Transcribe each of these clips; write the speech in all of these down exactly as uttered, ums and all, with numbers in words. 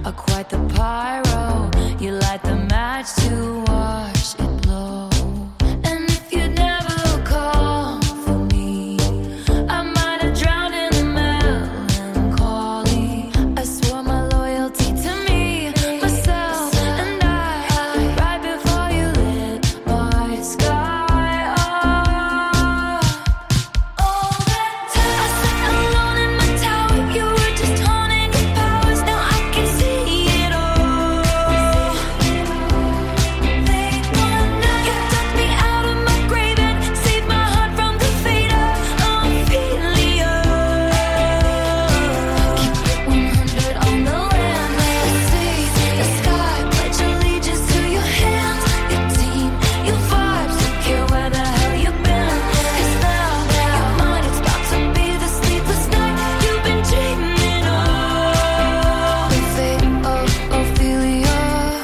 are quite the pyro. You light the match to watch it blow. And if you'd never call for me, I might have drowned in the melancholy. I swore my loyalty to me, myself, and I, right before you lit my sky up. All that time I sat alone in my tower, you were just honing your powers. Now I can see it all. Late one night, you dug me out of my grave and saved my heart from the fate of Ophelia. Keep it one hundred on the land, lay the sea, the sky, pledge allegiance to your hands, your team, your vibes. Don't care where the hell you've been, 'cause now your mind is about to be the sleepless night you've been dreaming of. The fate of Ophelia,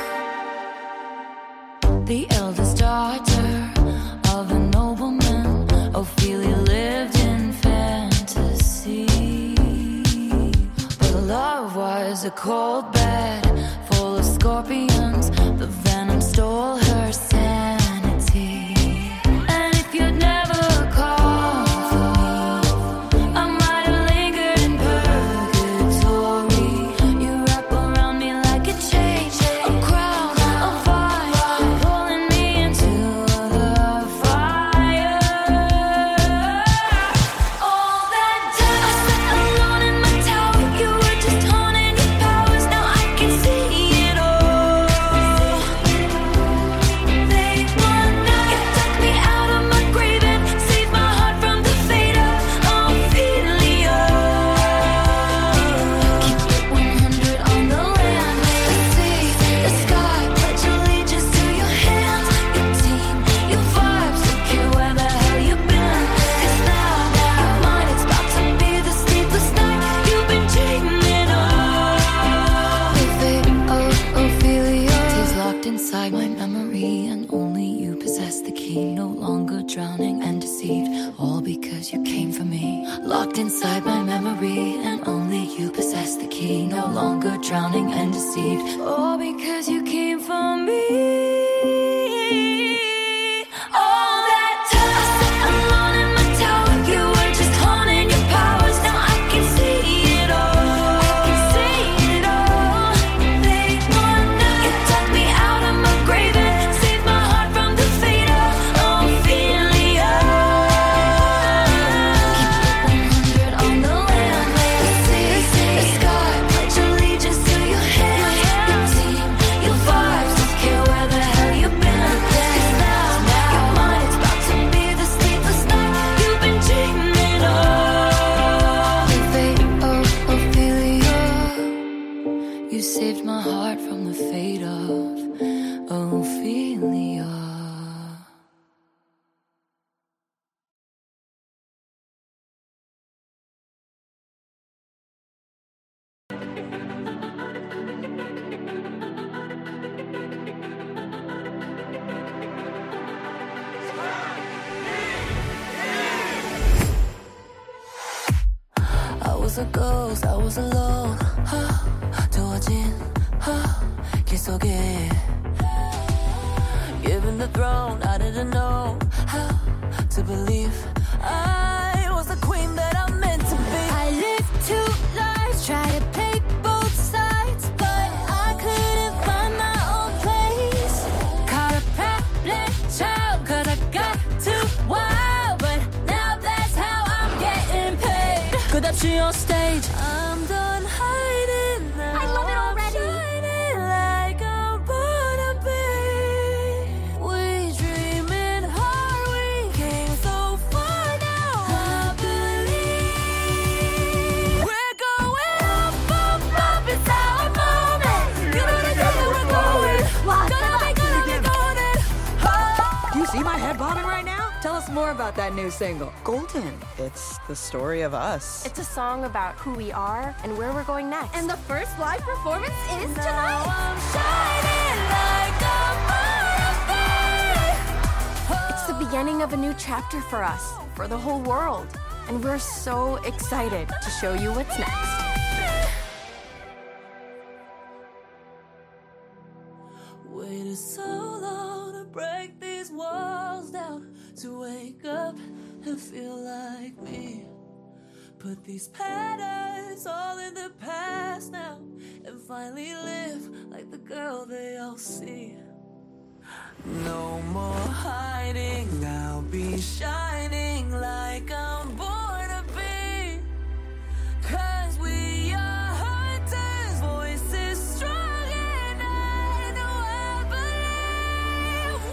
the eldest daughter of a nobleman. Ophelia lived in fantasy, but her love was a cold bed full of scorpions. The venom stole her sanity. And if you'd never called for me, I might have lingered in purgatory. You wrap around me like a chain, a crown, a vine, pulling me into the fire. All that time I sat alone in my tower, you were just honing your powers. Now I can see it all. Late one night, you dug me out of my grave and saved my heart from the fate of Ophelia. Keep it one hundred on the land, lay the sea, the sky, pledge allegiance to your hands, your team, your vibes. Don't care where the hell you've been, 'cause now your mind is about to be the sleepless night you've been dreaming of. The fate of Ophelia, tears locked inside my memory, and only you possess the key. No longer drowning and deceived, all because you came for me. Locked inside my memory, and only you possess the key. No longer drowning and deceived, all because you came for me. All that time I sat alone in my tower, you were just honing your powers. Now I can see it all. I can see it all. Late one night, you dug me out of my grave and saved my heart from the fate of Ophelia. Keep it one hundred on the land, lay the sea, the sky, pledge allegiance to your hands, your team, your vibes. Don't care where the hell you've been, 'cause now your mind is about to be the sleepless night you've been dreaming of. The fate of Ophelia, you saved my heart from the fate of Ophelia. I was a ghost, I was alone. 두어진 길 속에, given the throne, I didn't know how to believe I was the queen that I'm meant to be. I lived two lives, tried to play both sides, but I couldn't find my own place. Caught a pregnant child, 'cause I got too wild, but now that's how I'm getting paid. 끝없이 on stage, I'm done hiding now. I love it already. I'm shining like I'm born to be. We dreaming hard, we came so far now. I believe we're going up, up, up. It's our moment. You know the day we're going. Gonna be, gonna be golden. Do you see my head bobbing right now? Tell us more about that new single. Golden. It's the story of us. It's a song about who we are and where we're going next. And the first live performance is Now tonight. I'm shining like I'm born to be. It's the beginning of a new chapter for us, for the whole world. And we're so excited to show you what's next. Waited so long to break these walls down, to wake up and feel like me. Put these patterns all in the past now, and finally live like the girl they all see. No more hiding, I'll be shining like I'm born to be. Cause we are hunters, voices strong and I know I believe.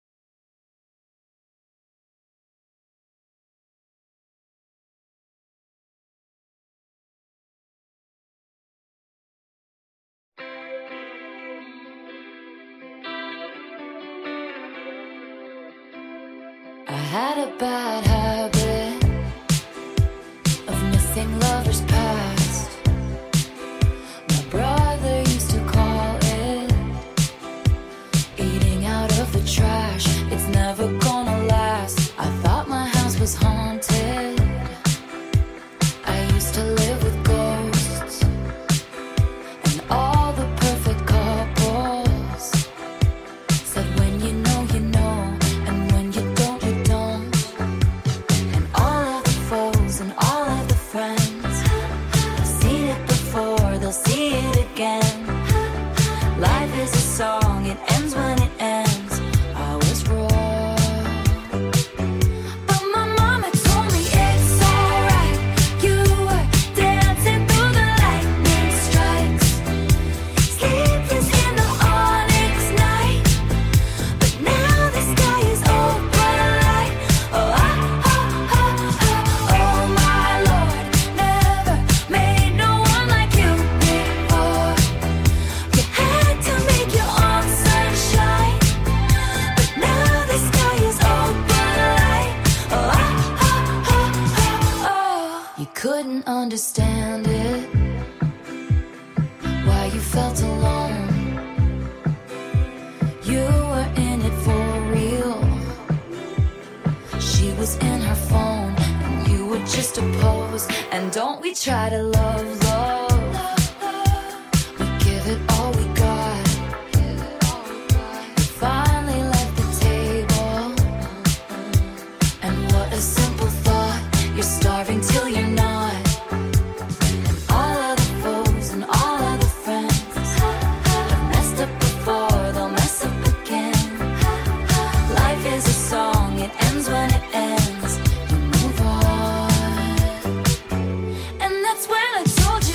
I had a bad habit of missing lovers past. My brother used to call it eating out of the trash. It's never gonna last. I thought my house was haunted. I used to live with ghosts and all the perfect couples said when you know you know, and when you don't you don't. And all of the foes and all of the friends have seen it before, they'll see it again. Life is a song, it ends when it ends. I was wrong, but my mama told me it's alright. You were dancing through the lightning strikes, sleepless in the onyx night. But now the sky is open light. Oh, ah, ah, ah, ah, oh my Lord, never made no one like you before. You had to make your own sunshine, but now the sky is open light. Oh, ah, ah, ah, ah, oh. You couldn't understand it, why you felt alone. You were in it for real. She was in her phone, and you were just a pose. And don't we try to love, love? We give it all we got. You finally left the table, and what a simple thought. You're starving till you're not. And all of the foes and all of the friends have messed up before, they'll mess up again. Life is a song, it ends when it ends. You move on. And that's when I told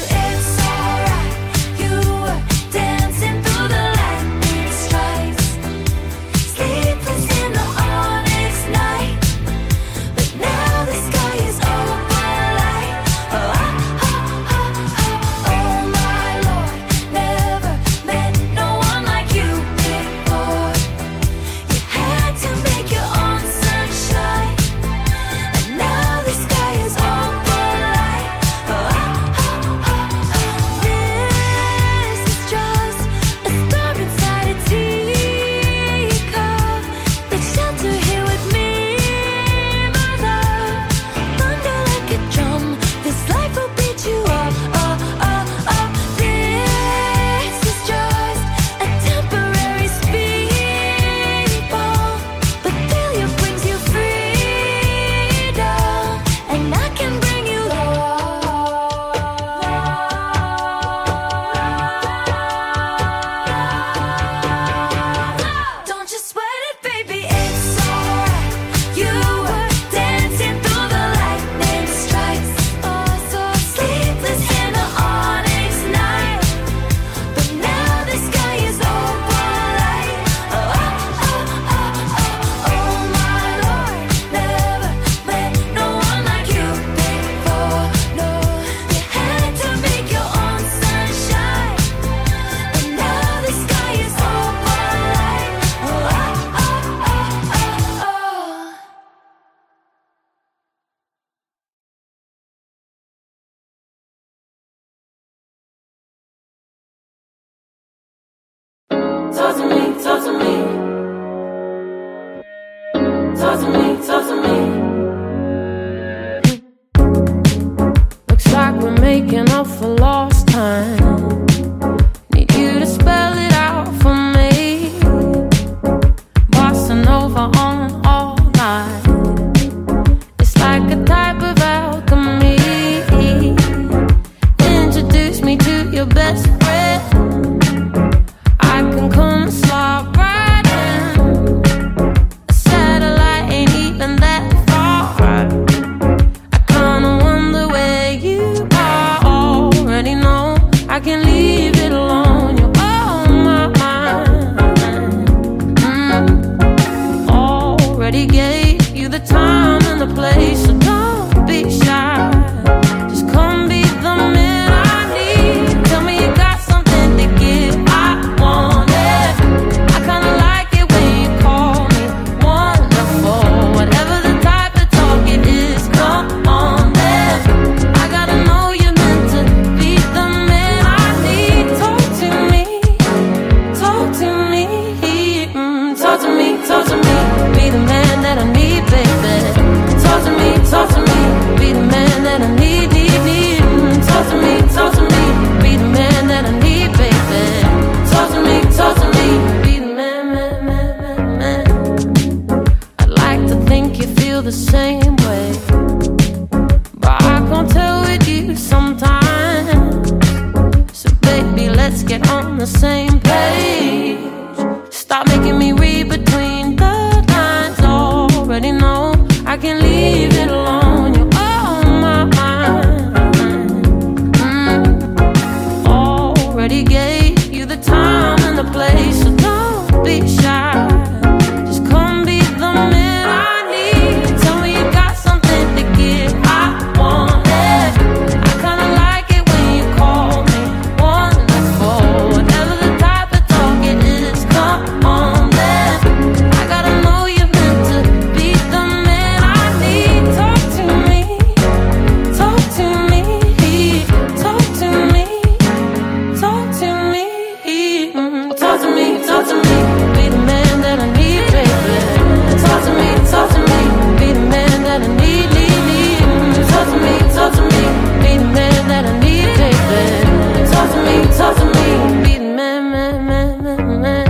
same page. Stop making me read between the lines. Already know I can leave it alone. You're on my mind. mm. Already gave you the time and the place, so don't be shy. Just come be the man I need. Tell me you got something to give. I want it. I kinda like it when you call me wonderful. Whatever the type of talk it is, come on then. I gotta know you're meant to be the man I need. Talk to me, talk to me, talk to me, talk to me, mm, talk to me, talk to me. Be the man that I need, baby. Talk to me, talk to me. Be the man that I need, need, need. Mm, talk to me, talk to me. Be the man that I need, baby. Talk to me, talk to me. Be the man, man, man, man, man.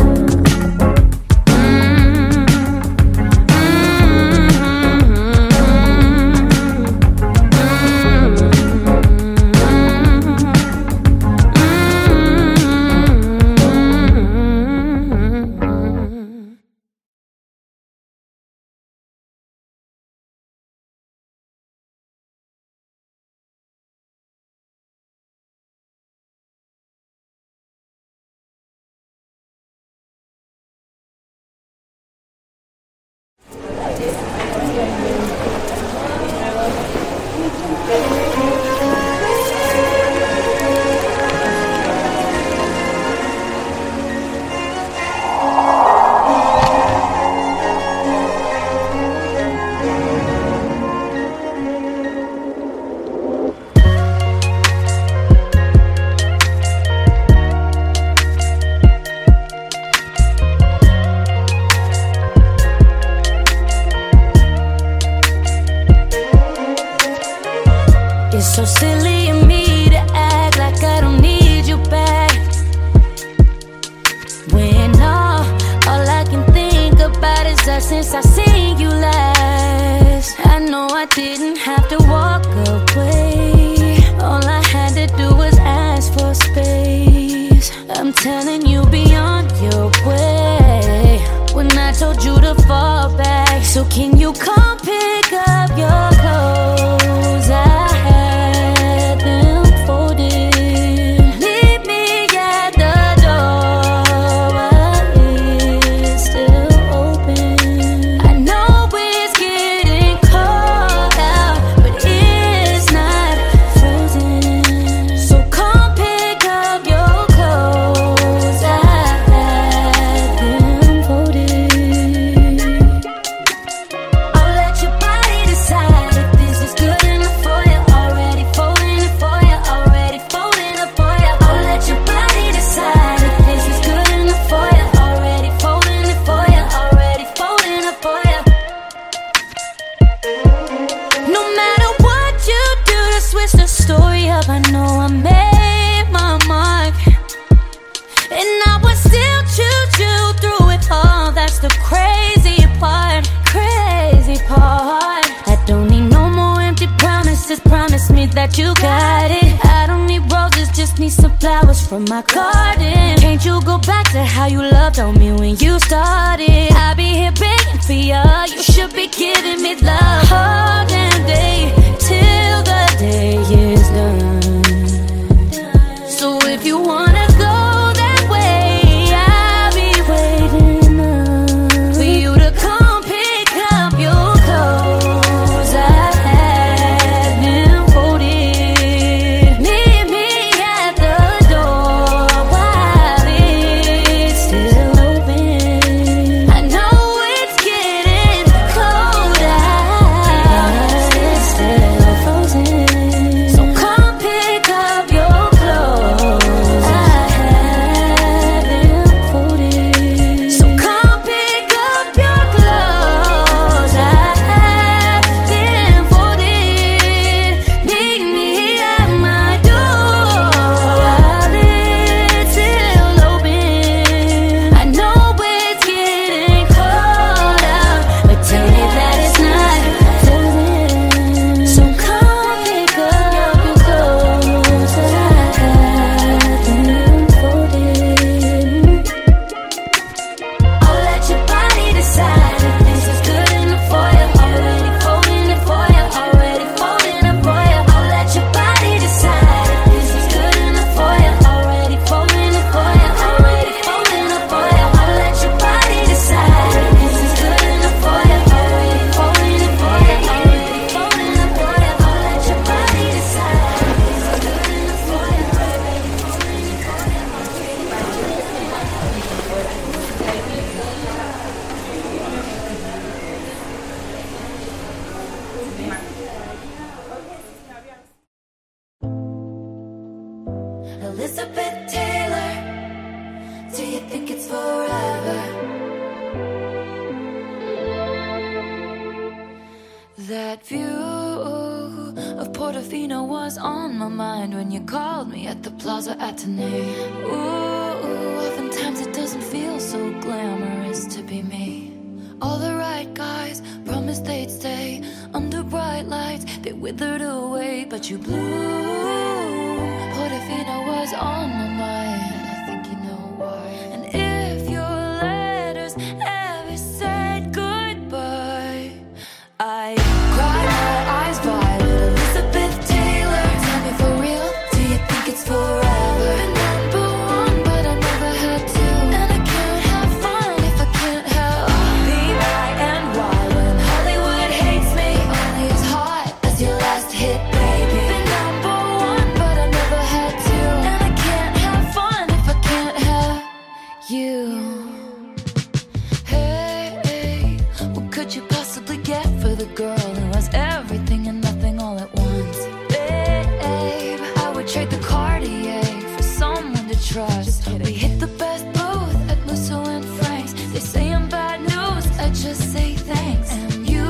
It's so silly of me to act like I don't need you back, when all, all I can think about is us since I seen you last. I know I didn't have to walk away. All I had to do was ask for space. I'm telling you, be on your way. When I told you to fall back, so can you come pick up your clothes? I had them folded. Leave me at the door while it's still open. I know it's getting cold out, but it's not frozen. So come pick up your clothes. I had them folded. I'll let your body decide if this is good enough for you. Already folding it for you, already folding it for you. I'll let your body decide if this is good enough for you. Already folding it for you, already folding it for you. No matter what you do to switch the story up, I know I made my mark, and I would still choose you through it all. That's the crazy part, crazy part. I don't need no more empty promises. Promise me that you got it. I don't need roses, just need some flowers from my garden. Can't you go back to how you loved on me when you started? I'll be here begging for you. You should be giving me love all damn day till the day is done. So if you wanna go that way, I'll be waiting up for you to come pick up your clothes. I had them folded. Meet me at the door while it's still open. I know it's getting cold out, think it's forever? That view of Portofino was on my mind when you called me at the Plaza Athénée. Ooh, oftentimes it doesn't feel so glamorous to be me. All the right guys promised they'd stay under bright lights. They withered away, but you blew. Portofino was on my mind. I think you know why. And if your letters ever said goodbye, I cried my eyes violet. Elizabeth Taylor, tell me for real, do you think it's forever? Been number one, but I never had to. And I can't have fun if I can't have be my and why when Hollywood hates me. Only as hot as your last hit, baby. Been number one, but I never had to. And I can't have fun if I can't have you. Hey, what could you possibly get for the girl who has everything and nothing all at once? Babe, I would trade the Cartier for someone to trust. We hit the best booth at Musso and Frank's. They say I'm bad news, I just say thanks. And you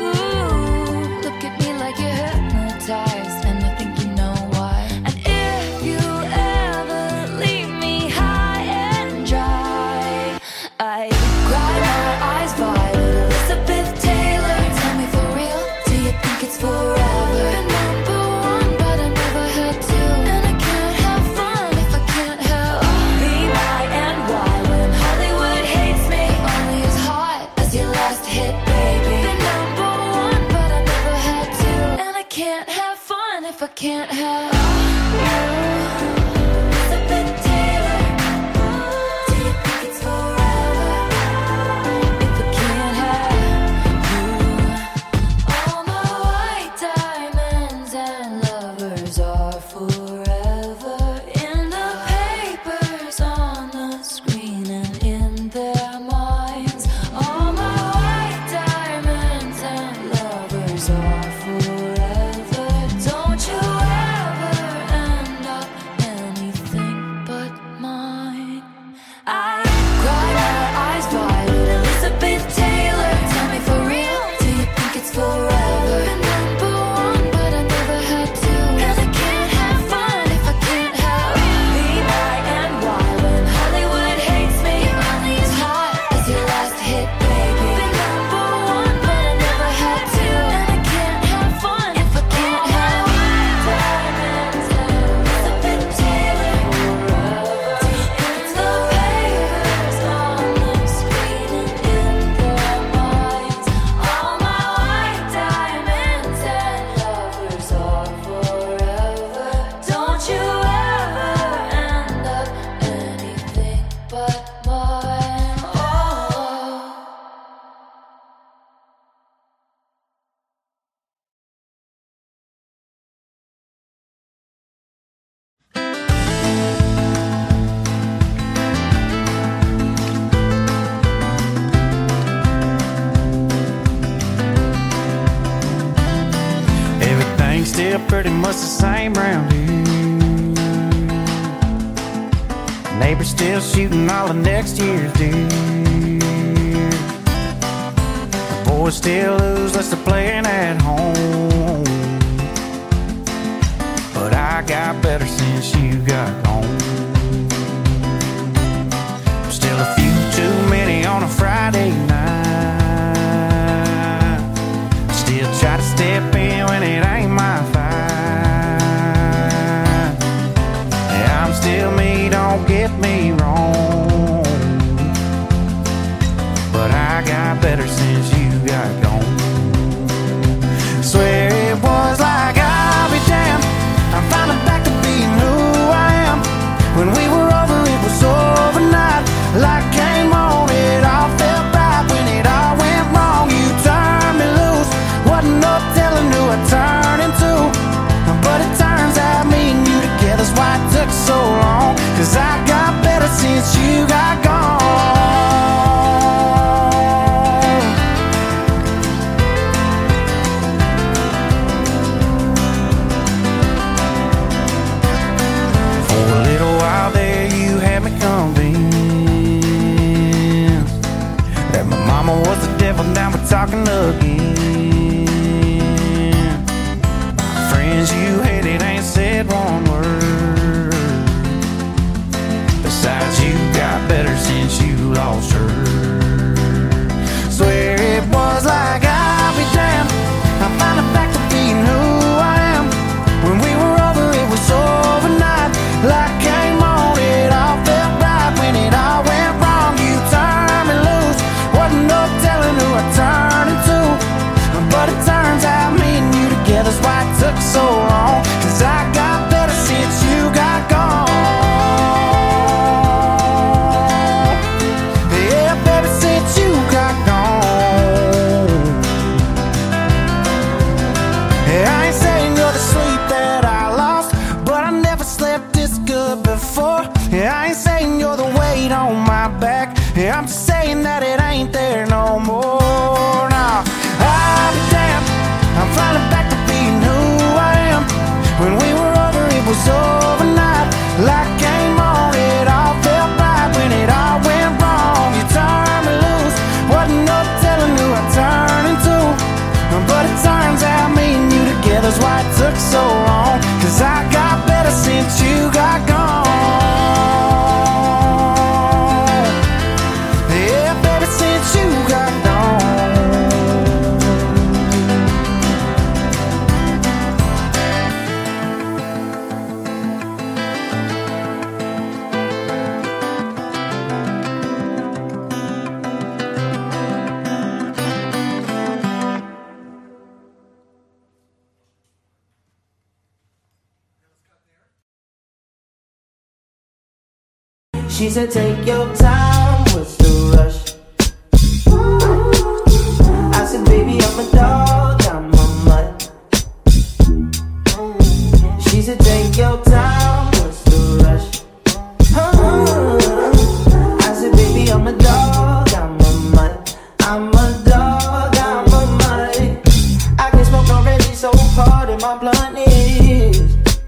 look at me like you're hypnotized, and I think you know why. And if you ever leave me high and dry, I cry my eyes violet. Elizabeth Taylor, tell me for real, do you think it's forever? Been number one, but I never had to. And I can't have fun if I can't have be my and why when Hollywood hates me. Only as hot as your last hit, baby. Been number one, but I never had to. And I can't have fun if I can't have you. Elizabeth Taylor, do you think it's forever? If I can't have you. All my white diamonds and lovers are forever in the papers, on the screen, and in their minds. All my white diamonds and lovers are forever. Don't you ever end up anything but mine. I cry my eyes violet. Elizabeth Taylor, tell me for real, do you think it's forever? Been number one, but I never had to. And I can't have fun if I can't have be my and why when Hollywood hates me. Only as hot as your last hit, baby. Been number one, but I never had to. And I can't have fun if I can't have diamonds and Elizabeth Taylor forever. It's the papers on the screen and in their minds. All my white diamonds and lovers are forever. Don't you ever end up anything but mine. Oh. Everything's still pretty much the same round here. Neighbors still shooting all of next year's deer. The boys still lose unless they're playing at home. But I got better since you got home. Still a few too many on a Friday night. Still try to step in when it ain't my fight. Yeah, I'm still me, don't get me wrong. But I got better since you got gone. Swear it was like I'll be damned, I'm finally back to being who I am. When Yeah, I'm just saying that it ain't there no more. Now, I'll be damned, I'm finally back to being who I am. When we were over, it was overnight. Light came on, it all felt right. When it all went wrong, you turned me loose. Wasn't no telling who I'd turn into. But it turns out me and you together's why it took so long. Cause I got better since you got gone. Yeah, baby, since you got She said, take your time, what's the rush? I said, baby, I'm a dog, I'm a mutt. She said, take your time, what's the rush? I said, baby, I'm a dog, I'm a mutt. I'm a dog, I'm a mutt. I can smoke already, so hard in my blunt is.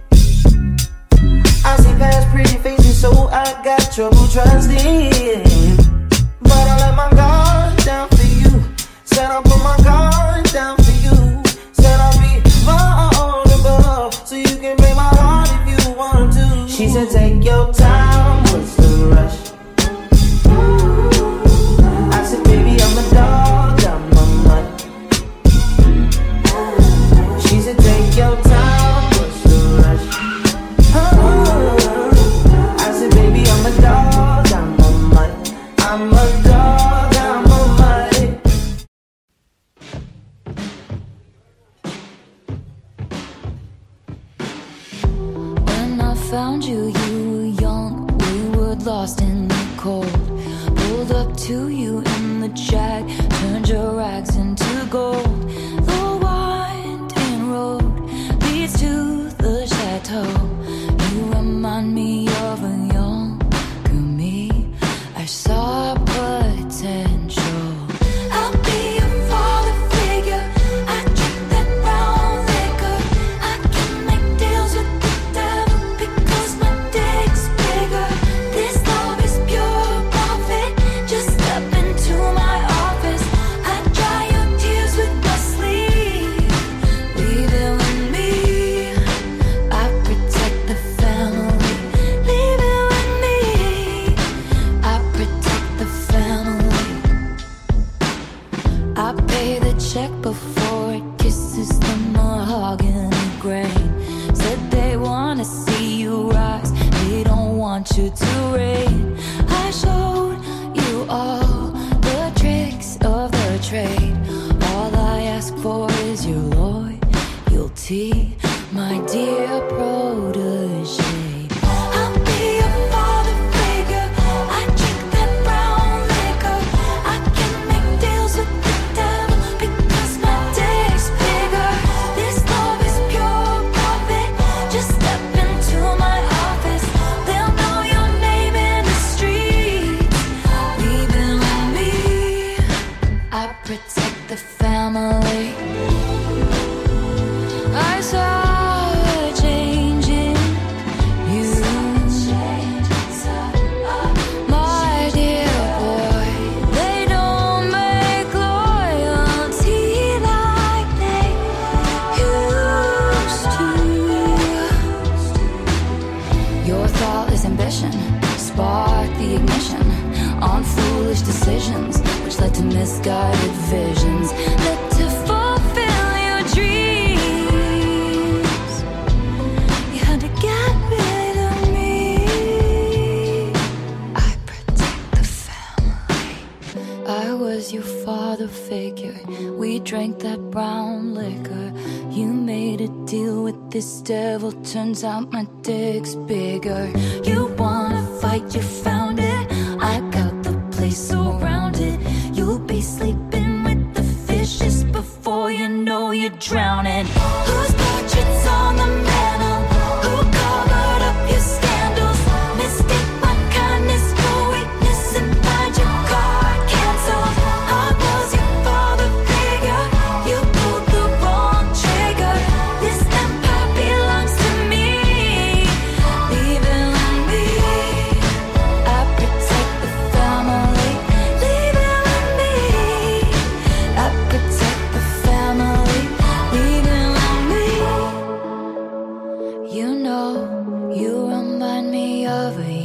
I see past pretty faces, so I got trouble trusting. But I let my guard down for you. Said I'll put my guard down for you. Said I'll be vulnerable, so you can break my heart if you want to. She said, take your time, what's the rush? I said, baby, I'm a dog, I'm a mutt. She said, take your time, what's the rush? I said, baby, I'm a dog, I'm a mutt. I'm a dog, I'm a mutt. When I found you, you were young, we were lost in the cold. Pulled up to you in the Jag, turned your rags into gold. The winding road leads to the chateau. You remind me of a younger me. I saw potential. I'll be your father figure. I drink that brown liquor. I can make deals with the devil because my dick's bigger. This love is pure profit. Just step into my office. I dry your tears with my sleeve. Leave it with me. I protect the family. Leave it with me. I protect the family. I pay the check before it kisses the mahogany grain. Said they wanna see you rise, they don't want you to reign. I showed you all the tricks of the trade. All I ask for is your loyalty, my dear protege. I'll be your father figure. I drink that brown liquor. I can make deals with the devil because my dick's bigger. This love is pure profit. Just step into my office. They'll know your name in the streets. Leave it with me. I protect the family. I saw a change in you, my dear boy. They don't make loyalty like they used to. Your thoughtless ambition sparked the ignition on foolish decisions, which led to misguided visions, led to fulfill your dreams. You had to get rid of me. I protect the family. I was your father figure. We drank that brown liquor. You made a deal with this devil. Turns out my dick's bigger. You wanna fight, you found it. I got the place surrounded. You'll be sleeping with the fishes before you know you're drowning. Whose portraits on the mantle? Who covered up your scandals? Mistake my kindness for weakness and find your me of a